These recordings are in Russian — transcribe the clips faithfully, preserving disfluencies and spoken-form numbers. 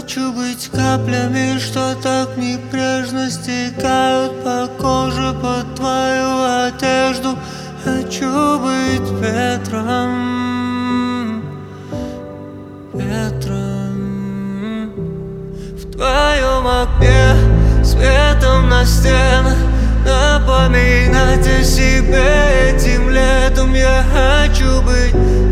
Хочу быть каплями, что так небрежно стекают по коже под твою одежду. Хочу быть ветром, ветром в твоем окне, светом на стенах, напоминать о себе этим летом. Я хочу быть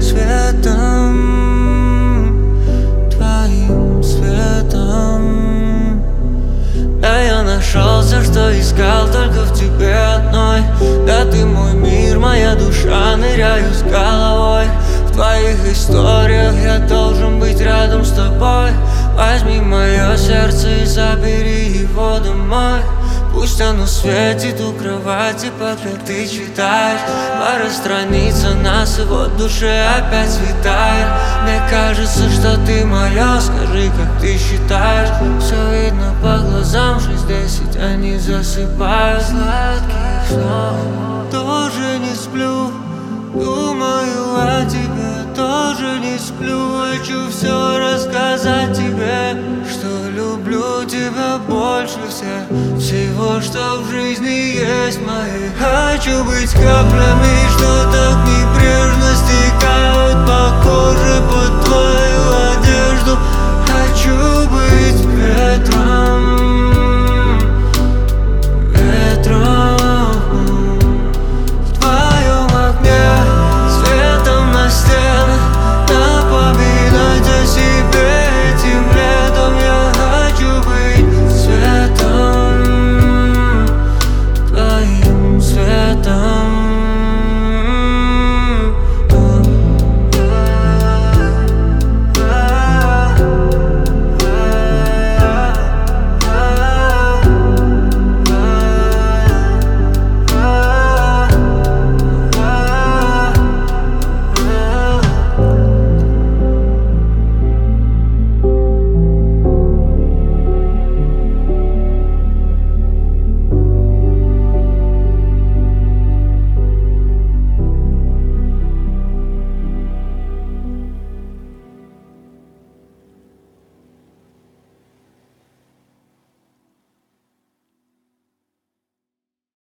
светом, твоим светом. Да, я нашел все, что искал, только в тебе одной. Да, ты мой мир, моя душа, ныряю с головой. В твоих историях я должен быть рядом с тобой. Возьми мое сердце и забери его домой. Пусть оно светит у кровати, пока ты читаешь. Пара страниц нас, и вот в душе опять светает. Мне кажется, что ты моя, скажи, как ты считаешь. Все видно по глазам, шесть-десять, они засыпают. Сладких снов тоже не сплю, думаю о тебе, тоже не сплю. Хочу все рассказать тебе, что люблю тебя больше всех, всего, что в жизни есть моей. Хочу быть каплями, что так небрежно стекают по коже, по